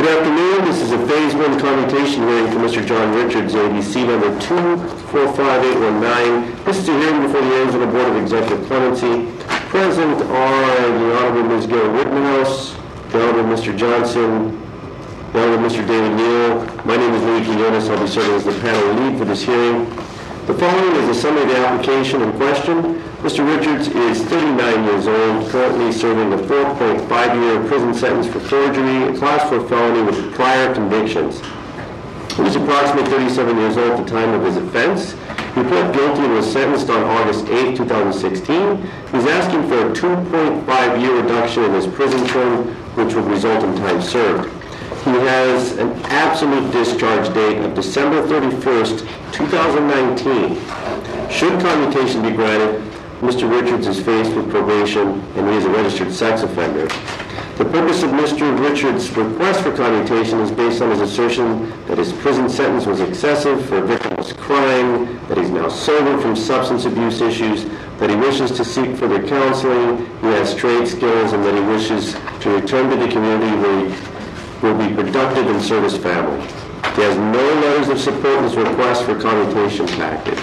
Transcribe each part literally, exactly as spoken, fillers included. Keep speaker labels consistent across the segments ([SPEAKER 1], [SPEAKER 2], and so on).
[SPEAKER 1] Good afternoon. This is a Phase one commutation hearing for Mister John Richards, A B C number two four five eight one nine. This is a hearing before the Arizona Board of Executive Clemency. Present are the Honorable Miz Gail Rittenhouse, the Honorable Mister Johnson, the Honorable Mister David Neal. My name is Louis Quinones. I'll be serving as the panel lead for this hearing. The following is a summary of the application in question. Mister Richards is thirty-nine years old, currently serving a four point five year prison sentence for forgery, a class four felony with prior convictions. He was approximately thirty-seven years old at the time of his offense. He pled guilty and was sentenced on August eighth, two thousand sixteen. He's asking for a two point five year reduction in his prison term, which would result in time served. He has an absolute discharge date of December thirty-first, two thousand nineteen. Should commutation be granted, Mister Richards is faced with probation and he is a registered sex offender. The purpose of Mister Richards' request for commutation is based on his assertion that his prison sentence was excessive for a victimless crime, that he's now sober from substance abuse issues, that he wishes to seek further counseling, he has trade skills, and that he wishes to return to the community where he will be productive and serve his family. He has no letters of support in his request for commutation package.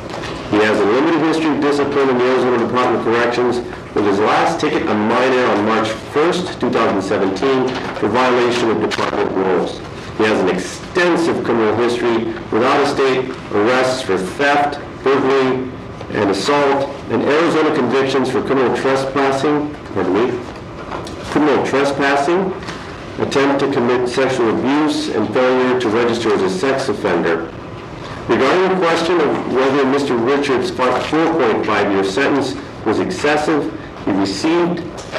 [SPEAKER 1] He has a limited history of discipline in the Arizona Department of Corrections, with his last ticket a minor on March first, two thousand seventeen, for violation of department rules. He has an extensive criminal history with out-of-state arrests for theft, burglary, and assault, and Arizona convictions for criminal trespassing, pardon me, criminal trespassing, attempt to commit sexual abuse, and failure to register as a sex offender. Regarding the question of whether Mister Richards' four point five year sentence was excessive, he received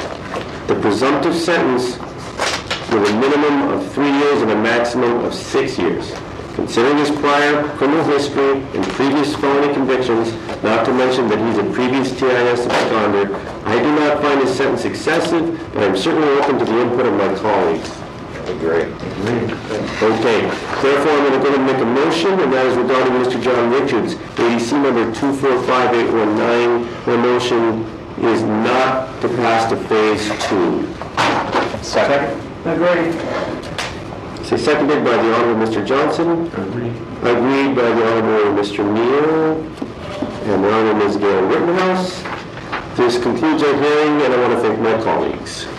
[SPEAKER 1] the presumptive sentence with a minimum of three years and a maximum of six years. Considering his prior criminal history and previous felony convictions, not to mention that he's a previous T I S absconder, I do not find his sentence excessive, but I'm certainly open to the input of my colleagues.
[SPEAKER 2] Great.
[SPEAKER 1] Okay. Therefore, I'm going to go ahead and make a motion, and that is regarding Mister John Richards, A D C number two four five eight one nine. My motion is not to pass to phase two.
[SPEAKER 2] Second.
[SPEAKER 1] Agreed. So seconded by the Honorable Mister Johnson.
[SPEAKER 2] Agreed.
[SPEAKER 1] Agreed by the Honorable Mister Neal and the Honorable Miz Gail Rittenhouse. This concludes our hearing, and I want to thank my colleagues.